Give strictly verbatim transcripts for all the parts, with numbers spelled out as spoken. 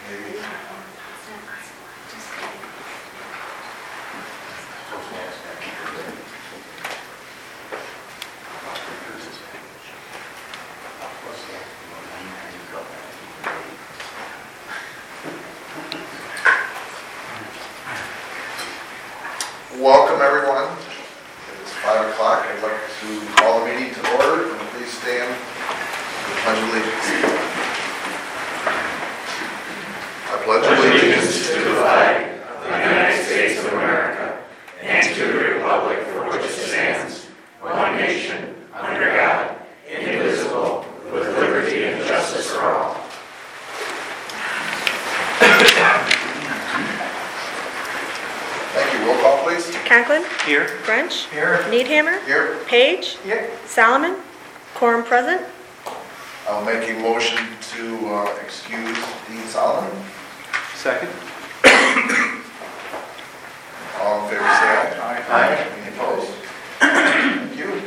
maybe. Welcome, everyone. It's five o'clock. I'd like to call the meeting to order. And please stand for the Pledge of Allegiance. I pledge allegiance to the flag of the United States of America and to the republic for which it stands, one nation, under God, indivisible, with liberty and justice for all. Thank you. Roll call, please. Conklin. Here. French. Here. Needhammer. Here. Page. Here. Solomon. Quorum present. I'll make a motion to uh, excuse Dean Solomon. Second. All in favor, say aye. Aye. Aye. Any opposed? Thank you.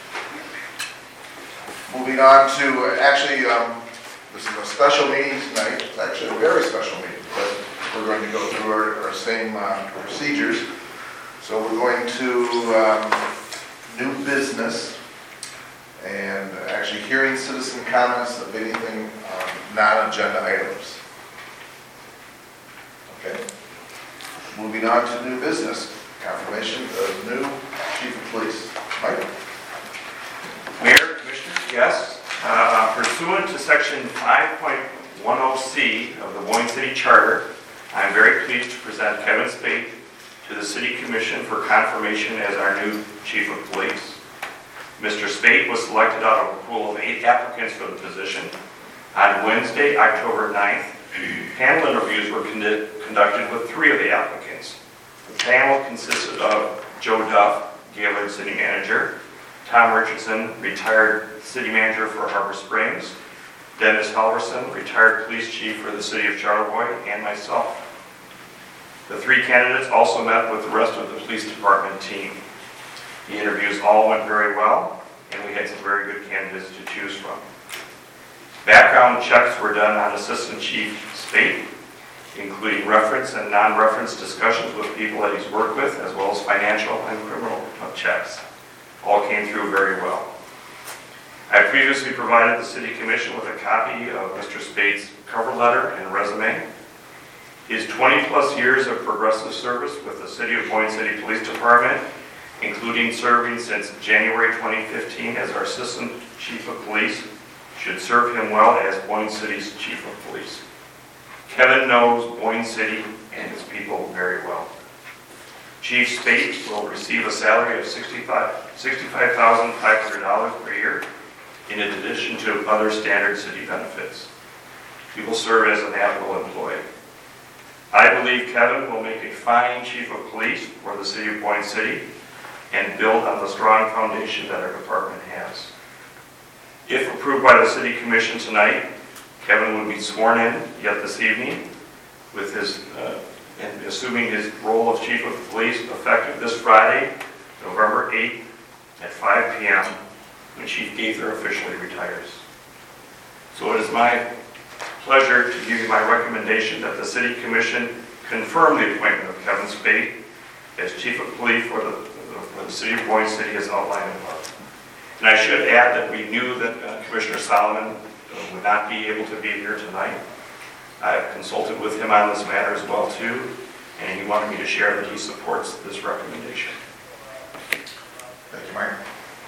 Moving on to, uh, actually, um, this is a special meeting tonight. It's actually a very special meeting, but we're going to go through our, our same uh, procedures. So we're going to um, new business and actually hearing citizen comments of anything um, non-agenda items. Okay. Moving on to new business, confirmation of new chief of police. Mike? Mayor, Commissioners, yes. Uh, Pursuant to Section five point ten C of the Boyne City Charter, I am very pleased to present Kevin Spade to the City Commission for confirmation as our new Chief of Police. Mister Spade was selected out of a pool of eight applicants for the position. On Wednesday, October ninth, panel interviews were con- conducted with three of the applicants. The panel consisted of Joe Duff, Gaylord City Manager, Tom Richardson, retired City Manager for Harbor Springs, Dennis Halverson, retired Police Chief for the City of Charlevoix, and myself. The three candidates also met with the rest of the Police Department team. The interviews all went very well, and we had some very good candidates to choose from. Background checks were done on Assistant Chief Spade, including reference and non-reference discussions with people that he's worked with, as well as financial and criminal checks. All came through very well. I previously provided the City Commission with a copy of Mister Spade's cover letter and resume. His twenty plus years of progressive service with the City of Boyne City Police Department, including serving since January twenty fifteen as our Assistant Chief of Police, should serve him well as Boyne City's Chief of Police. Kevin knows Boyne City and its people very well. Chief Spade will receive a salary of sixty-five thousand five hundred dollars per year, in addition to other standard city benefits. He will serve as an at-will employee. I believe Kevin will make a fine Chief of Police for the City of Boyne City and build on the strong foundation that our department has. If approved by the City Commission tonight, Kevin will be sworn in yet this evening, with his, uh, and assuming his role of Chief of Police effective this Friday, November eighth at five p.m. when Chief Gaither officially retires. So it is my pleasure to give you my recommendation that the City Commission confirm the appointment of Kevin Spade as Chief of Police for the, for the City of Boyne City as outlined above. And I should add that we knew that uh, Commissioner Solomon uh, would not be able to be here tonight. I have consulted with him on this matter as well too, and he wanted me to share that he supports this recommendation. Thank you, Mike.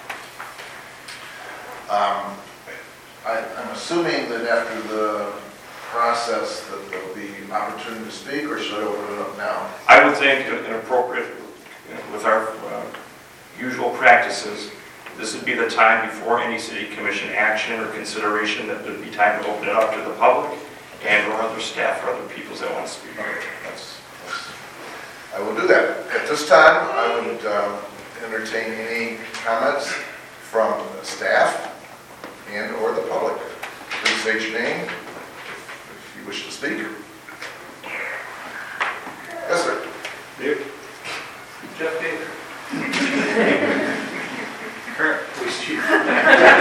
Um, I, I'm assuming that after the process that there'll be an opportunity to speak, or should I open it up now? I would think an appropriate, you know, with our uh, usual practices, this would be the time before any City Commission action or consideration that would be time to open it up to the public and or other staff or other people that want to speak. That's, that's, I will do that. At this time, I would um, entertain any comments from the staff and or the public. Please state your name if you wish to speak. Yes, sir. Here. Jeff Gaither. Current police chief.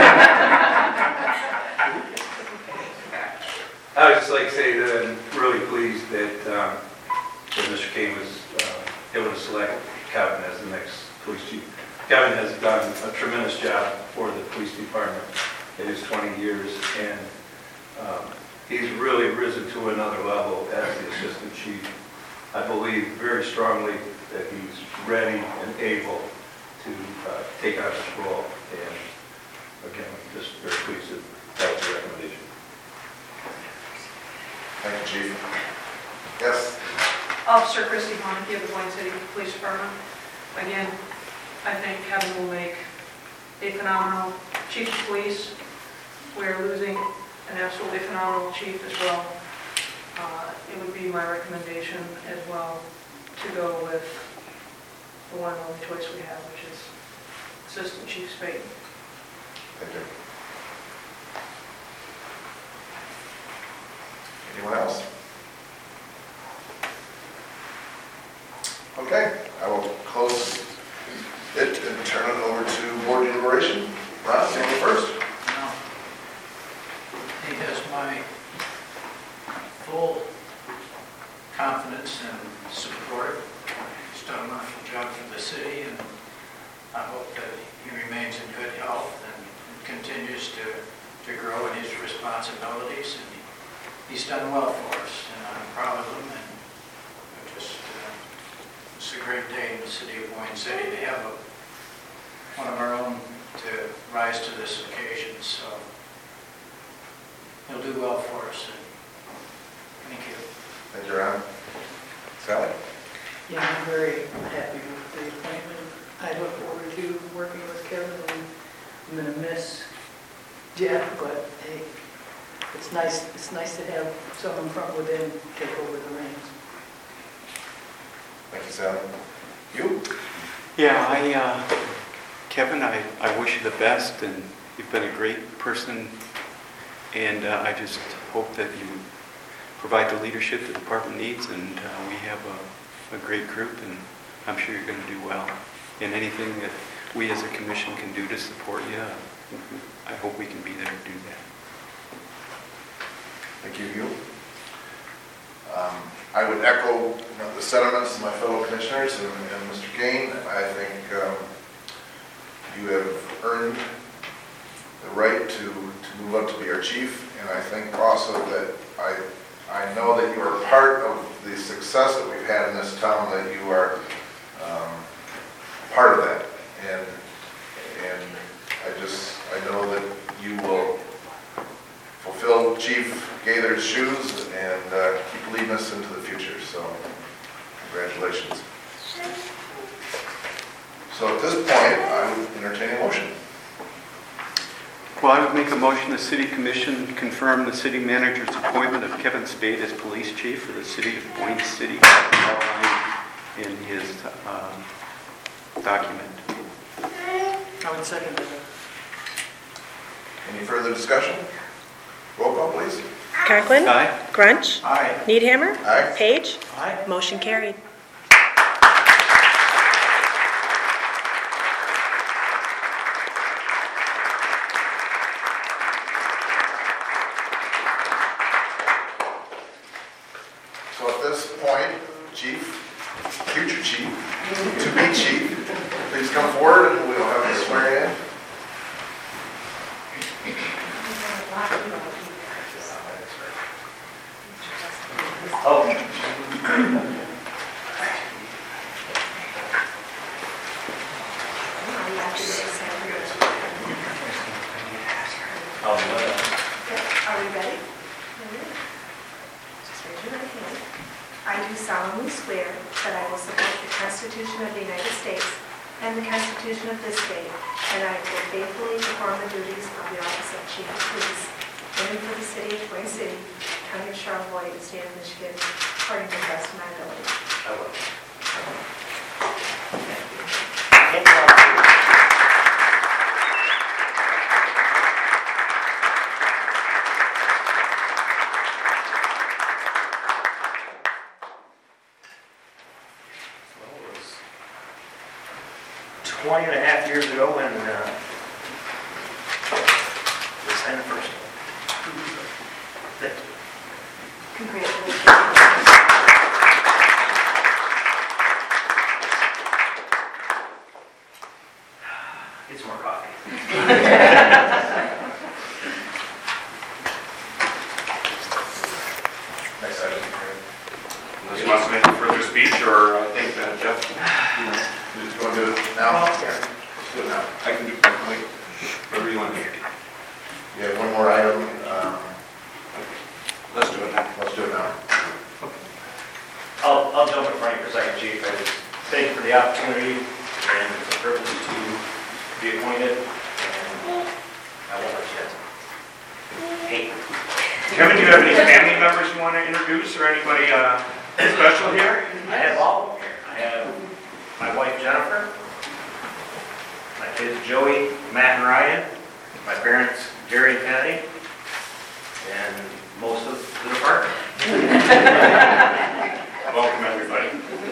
I would just like to say that I'm really pleased that, um, that Mister Kane was uh, able to select Kevin as the next police chief. Kevin has done a tremendous job for the police department in his twenty years, and um, he's really risen to another level as the assistant chief. I believe very strongly that he's ready and able to uh, take on this role, and again, I'm just very pleased that that was the recommendation. Thank you, Chief. Yes? Officer Christy Honke of the Wayne City Police Department. Again, I think Kevin will make a phenomenal chief of police. We're losing an absolutely phenomenal chief as well. Uh, it would be my recommendation as well to go with the one and only choice we have, which is Assistant Chief Spade. Thank you. Anyone else? Okay, I will close it and turn it over to board deliberation. Ron, you go first. No. He has my full confidence and support. He's done a wonderful job for the city, and I hope that he remains in good health and continues to, to grow in his responsibilities. And he's done well for us, and I'm proud of him. And I just, uh, it's a great day in the city of Wayne City to have a, one of our own to rise to this occasion. So he'll do well for us. And thank you. Thank you, Ron. Sally? Yeah, I'm very happy with the appointment. I look forward to working with Kevin, and I'm going to miss Jeff, but hey, it's nice, it's nice to have someone from within take over the reins. Thank you, Sally. You? Yeah, I, uh, Kevin, I, I wish you the best, and you've been a great person, and uh, I just hope that you provide the leadership the department needs, and uh, we have a, a great group, and I'm sure you're going to do well. And anything that we as a commission can do to support you, I hope we can be there to do that. Thank you, you. Um, I would echo you know, the sentiments of my fellow commissioners and, and Mister Kane. I think um, you have earned the right to, to move up to be our chief, and I think also that I I know that you are part of the success that we've had in this town, that you are um, part of that, and and I just I know that you will fulfill Chief Gaither's shoes and uh, keep leading us into the future. So, congratulations. So at this point, I would entertain a motion. Well, I would make a motion the City Commission confirm the City Manager's appointment of Kevin Spade as Police Chief for the City of Wayne City, outlined in his uh, document. I would second that. Any further discussion? Roll call, please. Conklin. Aye. Grunch. Aye. Needhammer. Aye. Page. Aye. Motion carried. So at this point, Chief, future Chief, to be Chief, please come forward and we'll have you swear in. Are we ready? Just raise your right hand. I do solemnly swear that I will support the Constitution of the United States and the Constitution of this state, and I will faithfully perform the duties of the office of Chief of Police in and for the city of Wayne City, County of Charlevoix, and state of Michigan, according to the best of my ability. I will. twenty and a half years ago when uh, we signed the first one. Congratulations. Does he want to make a further speech, or I think that Jeff, You just want to do it now? Let's do it now. I can do it, wait, whatever you want to do. We have one more item. Um, Let's do it now. Let's do it now. I'll, I'll jump in front of you for a second, Chief. I just thank you for the opportunity, and it's a privilege to be appointed, and I won't let you guys. Hey. Kevin, do you have any family members you want to introduce, or anybody uh, special here? I have all of them here. I have my wife Jennifer, my kids Joey, Matt, and Ryan, my parents Jerry and Kennedy, and most of the department. Welcome, everybody.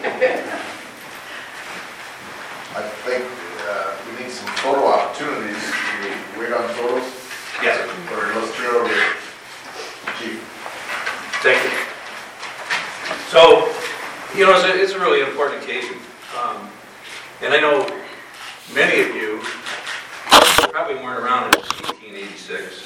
I think uh, we need some photo opportunities. Do we wait on photos? Yes. Or let's turn it over to Chief. Thank you. So, you know, it's a, it's a really important occasion. Um, and I know many of you probably weren't around in eighteen eighty-six.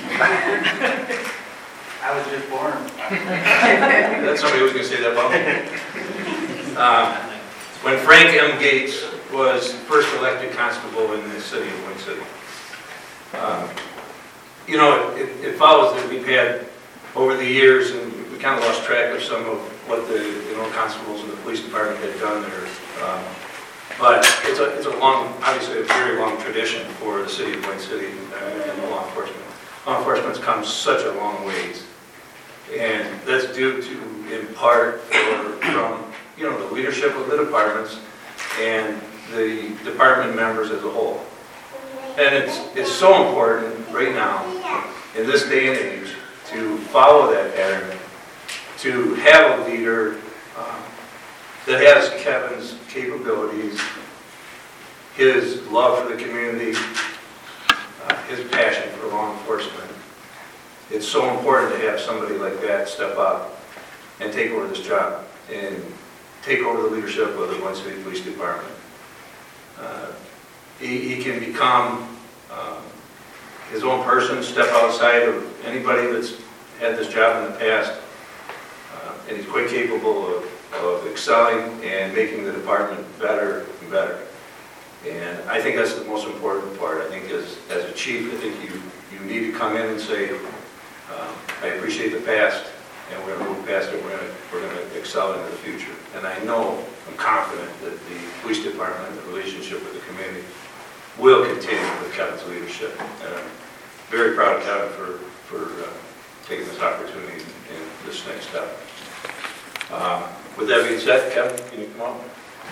I was just born. That's somebody who was going to say that about me. Um, when Frank M. Gates was first elected constable in the city of Wayne City. Um, you know, it, it follows that we've had over the years, and we kind of lost track of some of what the you know constables in the police department had done there. Um, but it's a it's a long, obviously a very long tradition for the city of Wayne City uh, and the law enforcement. Law enforcement's come such a long ways, and that's due to, in part, or from you know the leadership of the departments and the department members as a whole. And it's it's so important right now, in this day and age, to follow that pattern, to have a leader um, that has Kevin's capabilities, his love for the community, uh, his passion for law enforcement. It's so important to have somebody like that step up and take over this job and take over the leadership of the Wayne City Police Department. Uh, he, he can become um, his own person, step outside of anybody that's had this job in the past, uh, and he's quite capable of, of excelling and making the department better and better. And I think that's the most important part. I think as, as a chief, I think you, you need to come in and say, um, I appreciate the past, and we're going to move past it, we're going to, we're going to excel into the future. And I know, I'm confident that the police department, the relationship with the community, will continue with Kevin's leadership. And I'm very proud of Kevin for, for uh, taking this opportunity and this next step. Um, with that being said, Kevin, can you come on?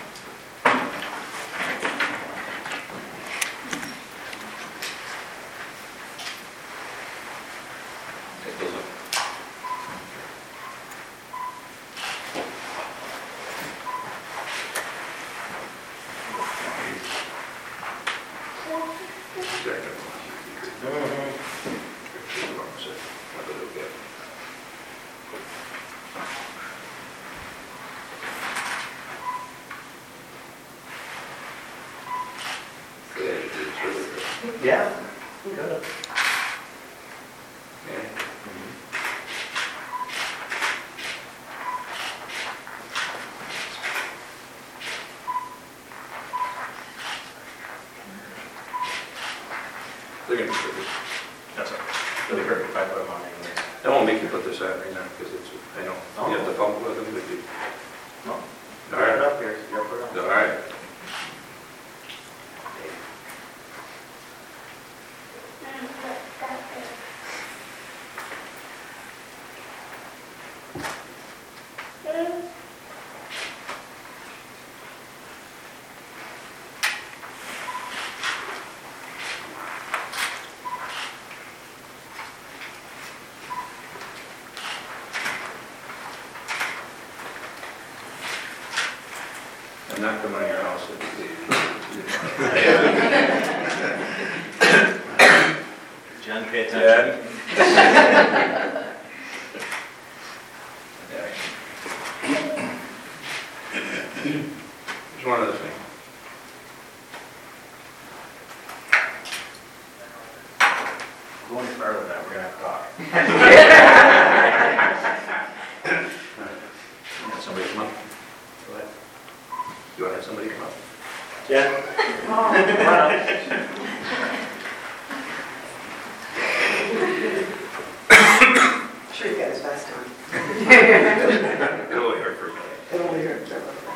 Take those up. Yeah. Good. They're going to put this. That's okay. Really great if I put them on anyways. I won't make you put this on right now because it's, I know, you have to fumble with them, but you. No. All right. Up here. You're up here. All right. I'm not coming to your house. John, pay attention. Dad? There's one other thing. Going further than that, we're going to have to talk. Yeah, some Jen? Sure you got his vest on. It'll be hard for me. It'll be here.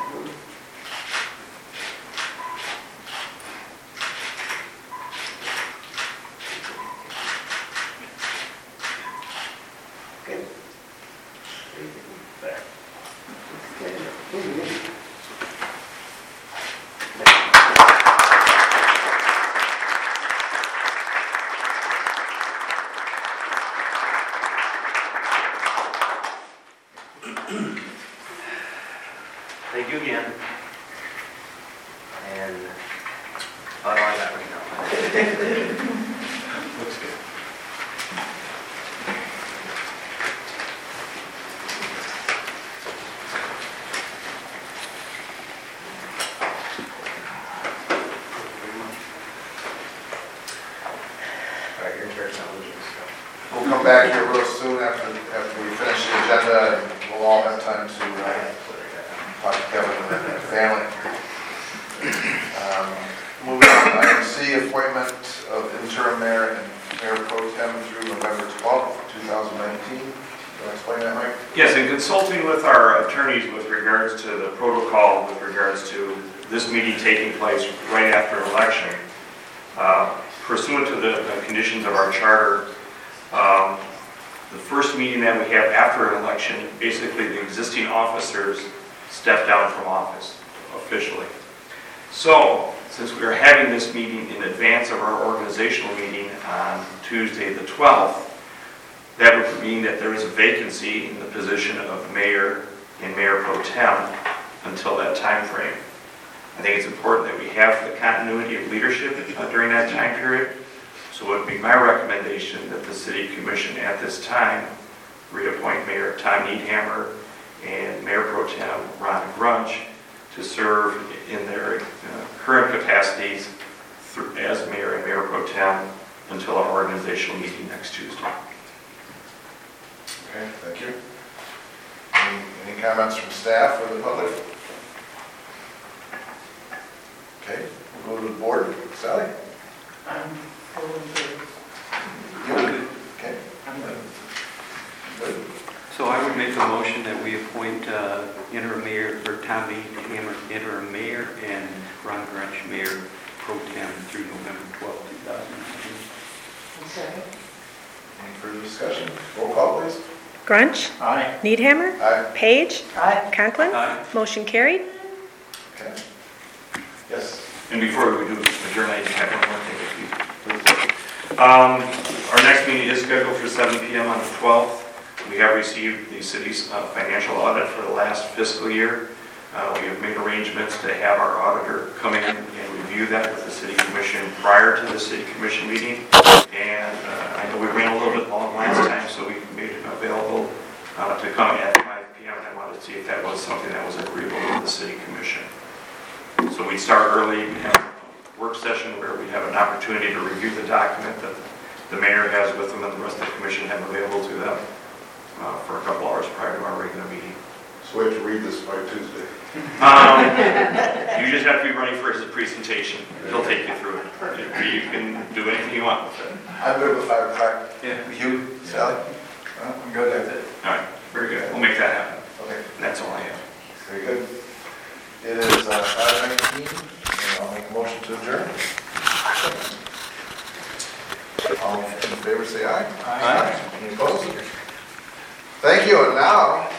Good. Thank you again. And that's all I got right now. Looks good. All right, your turn now, Lucius. We'll come back here real soon after, after we finish the agenda, and we'll all have time to uh, talk to Kevin and his family. Um, Moving on, item C, appointment of interim mayor and mayor pro tem through November twelfth, two thousand nineteen. Can I explain that, Mike? Yes, in consulting with our attorneys with regards to the protocol, with regards to this meeting taking place right after an election, uh, pursuant to the the conditions of our charter, um, the first meeting that we have after an election, basically the existing officers step down from office officially. So, since we are having this meeting in advance of our organizational meeting on Tuesday the twelfth, that would mean that there is a vacancy in the position of mayor and mayor pro tem until that time frame. I think it's important that we have the continuity of leadership uh, during that time period. So it would be my recommendation that the city commission at this time reappoint Mayor Tom Needhammer and Mayor Pro Tem Ron Grunch to serve in their uh, current capacities through, as mayor and mayor pro tem until our organizational meeting next Tuesday. Okay, thank you. Any, any comments from staff or the public? Okay, we'll go to the board. Sally? I'm going to, You? Okay. I'm going Good. So I would make a motion that we appoint uh, interim mayor, or Tom Needhammer, interim mayor, and Ron Grunch, mayor pro tem through November twelfth, two thousand nineteen. second. Any further discussion? Roll call, please. Grunch, Aye. Needhammer, Aye. Page, Aye. Conklin. Aye. Motion carried. Okay. Yes. And before we do adjourn, I have one more thing, if you please. Um, our next meeting is scheduled for seven p m on the twelfth. We have received the city's uh, financial audit for the last fiscal year. Uh, we have made arrangements to have our auditor come in and review that with the city commission prior to the city commission meeting. And uh, I know we ran a little bit long last time, so we made it available uh, to come at five p m and I wanted to see if that was something that was agreeable with the city commission. So we start early, we have a work session where we have an opportunity to review the document that the mayor has with them and the rest of the commission have available to them uh, for a couple hours prior to our regular meeting. So we have to read this by Tuesday. Um, you just have to be ready for his presentation. He'll take you through it. You can do anything you want with it. I'm good with five o'clock. Yeah. You, Sally? I'm good with it. All right, very good. We'll make that happen. Okay, And that's all I have. very good. It is uh, five nineteen, and I'll make a motion to adjourn. All in favor, say aye. Aye. Any opposed? Thank you, and now,